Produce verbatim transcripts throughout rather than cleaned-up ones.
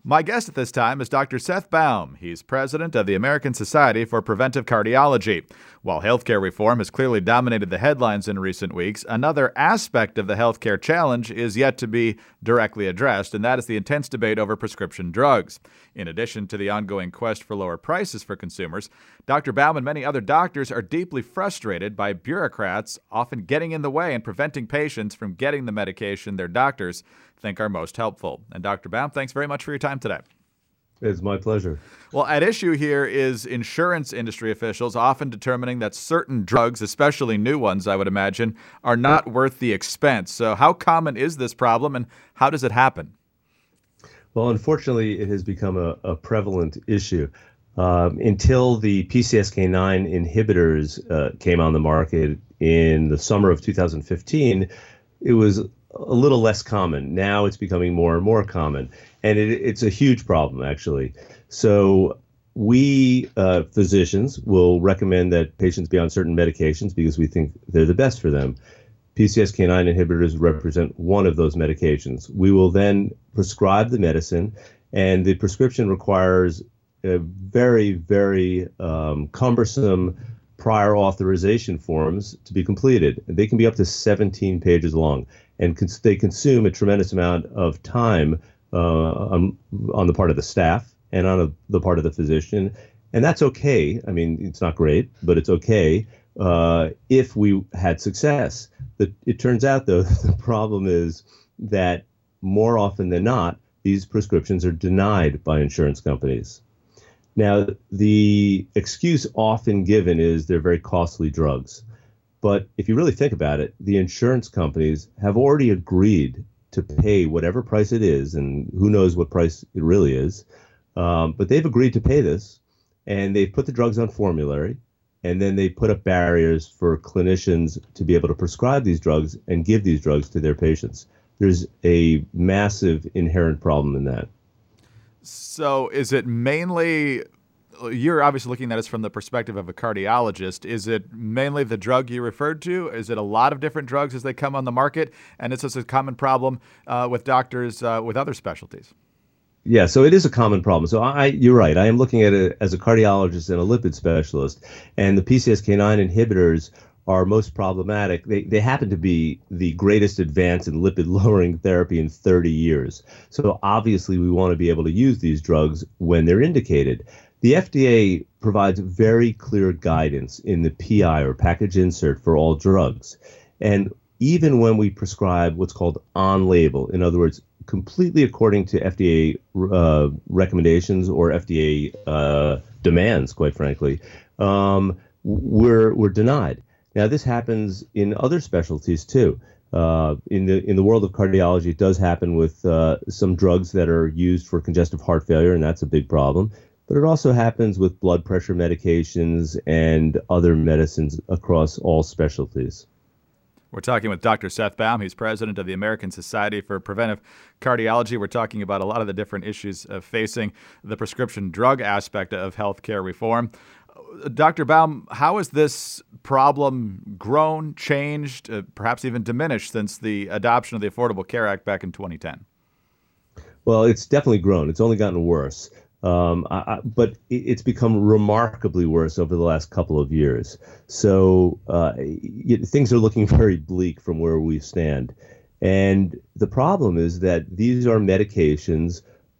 My guest at this time is Doctor Seth Baum. He's president of the American Society for Preventive Cardiology. While healthcare reform has clearly dominated the headlines in recent weeks, another aspect of the healthcare challenge is yet to be directly addressed, and that is the intense debate over prescription drugs. In addition to the ongoing quest for lower prices for consumers, Doctor Baum and many other doctors are deeply frustrated by bureaucrats often getting in the way and preventing patients from getting the medication their doctors think are most helpful. And Doctor Baum, thanks very much for your time today. It's my pleasure. Well, at issue here is insurance industry officials often determining that certain drugs, especially new ones, I would imagine, are not worth the expense. So how common is this problem and how does it happen? Well, unfortunately, it has become a, a prevalent issue. Um, until the P C S K nine inhibitors uh, came on the market in the summer of two thousand fifteen, it was a little less common. Now it's becoming more and more common, and it, it's a huge problem, actually. So we uh, physicians will recommend that patients be on certain medications because we think they're the best for them. P C S K nine inhibitors represent one of those medications. We will then prescribe the medicine, and the prescription requires a very, very um, cumbersome prior authorization forms to be completed. They can be up to seventeen pages long, and cons- they consume a tremendous amount of time uh, on, on the part of the staff and on a, the part of the physician. And that's okay. I mean, it's not great, but it's okay uh, if we had success. But it turns out, though, the problem is that more often than not, these prescriptions are denied by insurance companies. Now, the excuse often given is they're very costly drugs. But if you really think about it, the insurance companies have already agreed to pay whatever price it is, and who knows what price it really is. Um, but they've agreed to pay this, and they've put the drugs on formulary, and then they put up barriers for clinicians to be able to prescribe these drugs and give these drugs to their patients. There's a massive inherent problem in that. So is it mainly, you're obviously looking at this from the perspective of a cardiologist, is it mainly the drug you referred to? Is it a lot of different drugs as they come on the market? And is this a common problem uh, with doctors uh, with other specialties? Yeah, so it is a common problem. So I, you're right. I am looking at it as a cardiologist and a lipid specialist, and the P C S K nine inhibitors are most problematic. They they happen to be the greatest advance in lipid-lowering therapy in thirty years. So obviously we want to be able to use these drugs when they're indicated. The F D A provides very clear guidance in the P I, or package insert, for all drugs. And even when we prescribe what's called on-label, in other words, completely according to F D A uh, recommendations or F D A uh, demands, quite frankly, um, we're we're denied. Now, this happens in other specialties too. Uh, in the in the world of cardiology, it does happen with uh, some drugs that are used for congestive heart failure, and that's a big problem. But it also happens with blood pressure medications and other medicines across all specialties. We're talking with Doctor Seth Baum. He's president of the American Society for Preventive Cardiology. We're talking about a lot of the different issues of facing the prescription drug aspect of healthcare reform. Doctor Baum, how has this problem grown, changed, uh, perhaps even diminished since the adoption of the Affordable Care Act back in twenty ten? Well, it's definitely grown. It's only gotten worse. Um, I, I, but it, it's become remarkably worse over the last couple of years. So uh, it, things are looking very bleak from where we stand. And the problem is that these are medications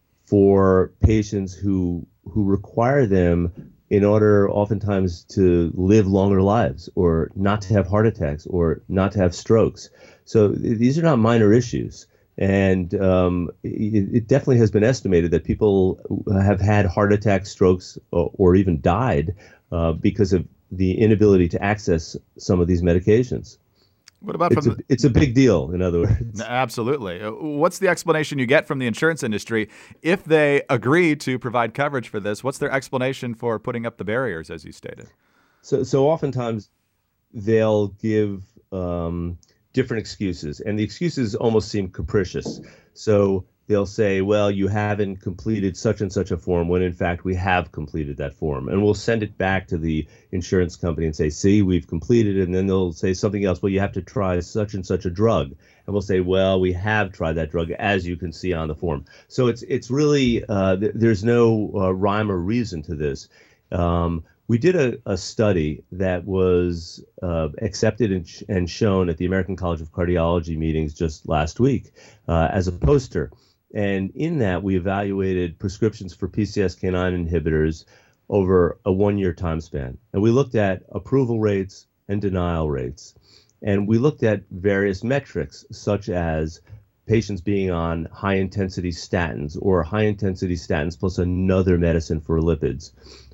for patients who who require them in order oftentimes to live longer lives, or not to have heart attacks, or not to have strokes. So th- these are not minor issues. And um, it, it definitely has been estimated that people have had heart attacks, strokes, or, or even died uh, because of the inability to access some of these medications. What about it's from a, the... it's a big deal, in other words. Absolutely. What's the explanation you get from the insurance industry if they agree to provide coverage for this? What's their explanation for putting up the barriers, as you stated? So, so oftentimes they'll give um, different excuses, and the excuses almost seem capricious. So they'll say, well, you haven't completed such and such a form, when in fact we have completed that form. And we'll send it back to the insurance company and say, see, we've completed it. And then they'll say something else. Well, you have to try such and such a drug. And we'll say, well, we have tried that drug, as you can see on the form. So it's it's really, uh, th- there's no uh, rhyme or reason to this. Um, we did a, a study that was uh, accepted and, sh- and shown at the American College of Cardiology meetings just last week uh, as a poster. And in that, we evaluated prescriptions for P C S K nine inhibitors over a one-year time span. And we looked at approval rates and denial rates. And we looked at various metrics, such as patients being on high-intensity statins or high-intensity statins plus another medicine for lipids,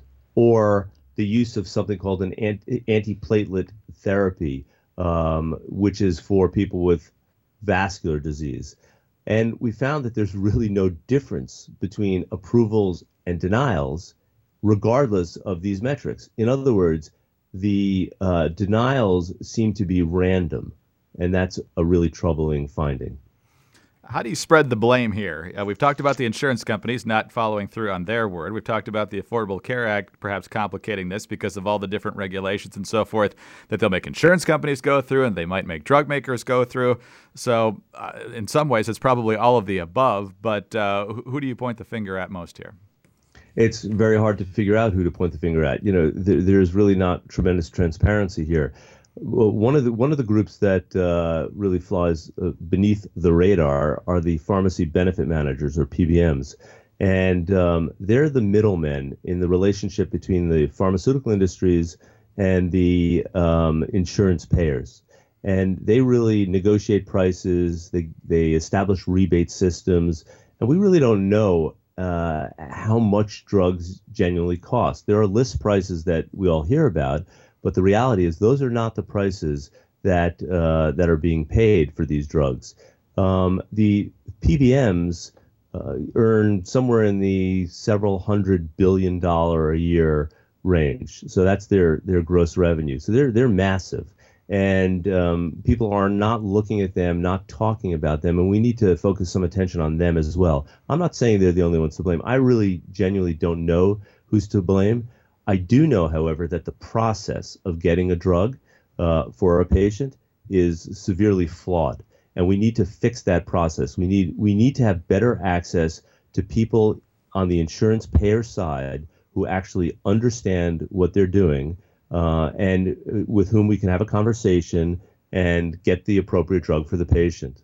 or the use of something called an anti- antiplatelet therapy, um, which is for people with vascular disease. And we found that there's really no difference between approvals and denials, regardless of these metrics. In other words, the uh, denials seem to be random, and that's a really troubling finding. How do you spread the blame here? Uh, we've talked about the insurance companies not following through on their word. We've talked about the Affordable Care Act perhaps complicating this because of all the different regulations and so forth that they'll make insurance companies go through and they might make drug makers go through. So uh, in some ways, it's probably all of the above. But uh, who do you point the finger at most here? It's very hard to figure out who to point the finger at. You know, th- there's really not tremendous transparency here. Well, one of the one of the groups that uh, really flies uh, beneath the radar are the pharmacy benefit managers, or P B Ms, and um, they're the middlemen in the relationship between the pharmaceutical industries and the um, insurance payers. And they really negotiate prices. They they establish rebate systems, and we really don't know uh, how much drugs genuinely cost. There are list prices that we all hear about. But the reality is those are not the prices that uh, that are being paid for these drugs. Um, the P B Ms uh, earn somewhere in the several hundred billion dollar a year range. So that's their their gross revenue. So they're they're massive, and um, people are not looking at them, not talking about them, and we need to focus some attention on them as well. I'm not saying they're the only ones to blame. I really genuinely don't know who's to blame. I do know, however, that the process of getting a drug uh, for a patient is severely flawed, and we need to fix that process. We need we need to have better access to people on the insurance payer side who actually understand what they're doing uh, and with whom we can have a conversation and get the appropriate drug for the patient.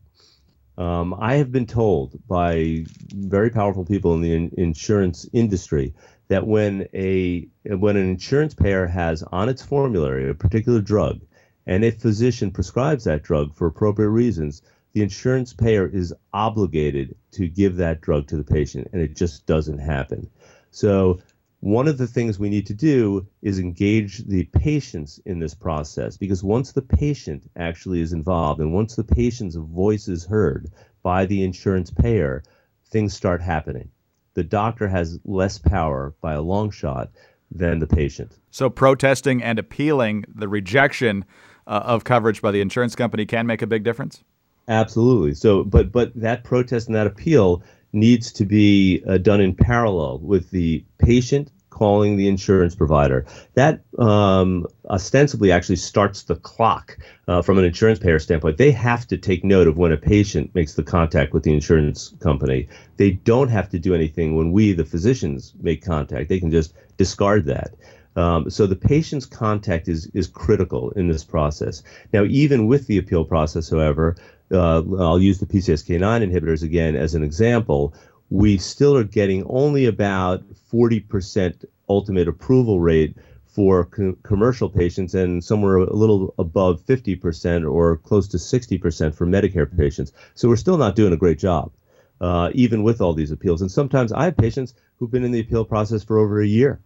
Um, I have been told by very powerful people in the in- insurance industry that when a when an insurance payer has on its formulary a particular drug, and a physician prescribes that drug for appropriate reasons, the insurance payer is obligated to give that drug to the patient, and it just doesn't happen. So one of the things we need to do is engage the patients in this process, because once the patient actually is involved and once the patient's voice is heard by the insurance payer, things start happening. The doctor has less power by a long shot than the patient. So protesting and appealing the rejection uh, of coverage by the insurance company can make a big difference? Absolutely. So, but but that protest and that appeal needs to be uh, done in parallel with the patient calling the insurance provider. That um, ostensibly actually starts the clock uh, from an insurance payer standpoint. They have to take note of when a patient makes the contact with the insurance company. They don't have to do anything when we, the physicians, make contact. They can just discard that. Um, so the patient's contact is is critical in this process. Now, even with the appeal process, however, uh, I'll use the P C S K nine inhibitors again as an example. We still are getting only about forty percent ultimate approval rate for co- commercial patients, and somewhere a little above fifty percent or close to sixty percent for Medicare patients. So we're still not doing a great job, uh, even with all these appeals. And sometimes I have patients who've been in the appeal process for over a year.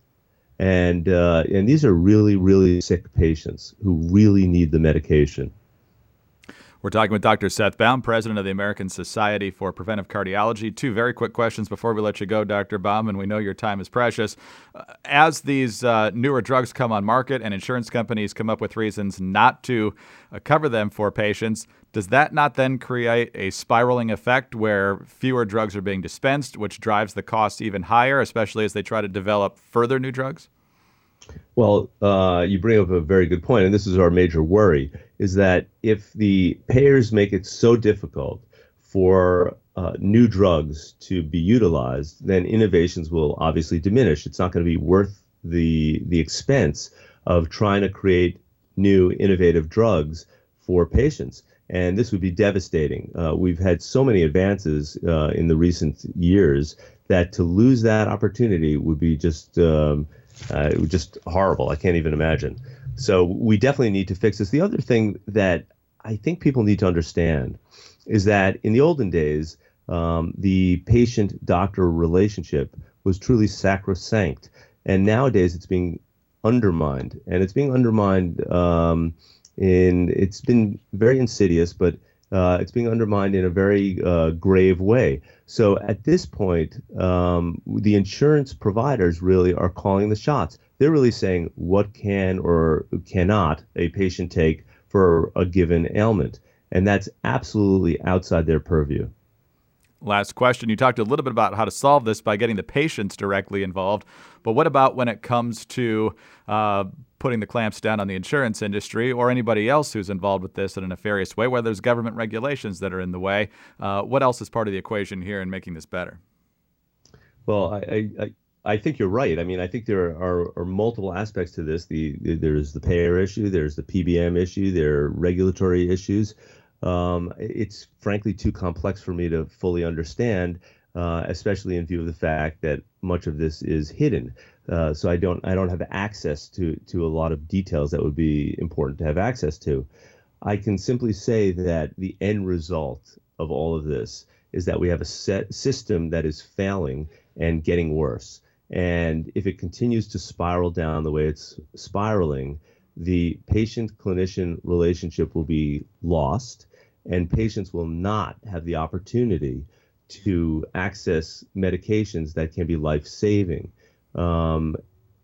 And uh, and these are really, really sick patients who really need the medication. We're talking with Doctor Seth Baum, president of the American Society for Preventive Cardiology. Two very quick questions before we let you go, Doctor Baum, and we know your time is precious. Uh, as these uh, newer drugs come on market and insurance companies come up with reasons not to uh, cover them for patients, does that not then create a spiraling effect where fewer drugs are being dispensed, which drives the costs even higher, especially as they try to develop further new drugs? Well, uh, you bring up a very good point, and this is our major worry, is that if the payers make it so difficult for uh, new drugs to be utilized, then innovations will obviously diminish. It's not going to be worth the the expense of trying to create new innovative drugs for patients. And this would be devastating. Uh, we've had so many advances uh, in the recent years that to lose that opportunity would be just um, uh, it would just horrible. I can't even imagine. So we definitely need to fix this. The other thing that I think people need to understand is that in the olden days, um, the patient-doctor relationship was truly sacrosanct. And nowadays it's being undermined. And it's being undermined um, in, it's been very insidious, but uh, it's being undermined in a very uh, grave way. So at this point, um, the insurance providers really are calling the shots. They're really saying what can or cannot a patient take for a given ailment. And that's absolutely outside their purview. Last question. You talked a little bit about how to solve this by getting the patients directly involved. But what about when it comes to uh, putting the clamps down on the insurance industry or anybody else who's involved with this in a nefarious way, where there's government regulations that are in the way? Uh, what else is part of the equation here in making this better? Well, I, I, I think you're right. I mean, I think there are, are multiple aspects to this. The, the There's the payer issue, there's the P B M issue, there are regulatory issues. Um, it's frankly too complex for me to fully understand, uh, especially in view of the fact that much of this is hidden. Uh, so I don't I don't have access to to a lot of details that would be important to have access to. I can simply say that the end result of all of this is that we have a set system that is failing and getting worse. And if it continues to spiral down the way it's spiraling, the patient-clinician relationship will be lost, and patients will not have the opportunity to access medications that can be life-saving. Um,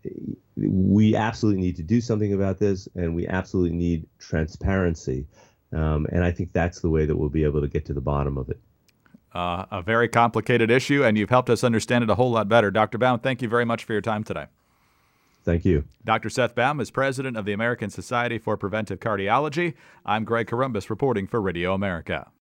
we absolutely need to do something about this, and we absolutely need transparency. Um, and I think that's the way that we'll be able to get to the bottom of it. Uh, a very complicated issue, and you've helped us understand it a whole lot better. Doctor Baum, thank you very much for your time today. Thank you. Doctor Seth Baum is president of the American Society for Preventive Cardiology. I'm Greg Corombos reporting for Radio America.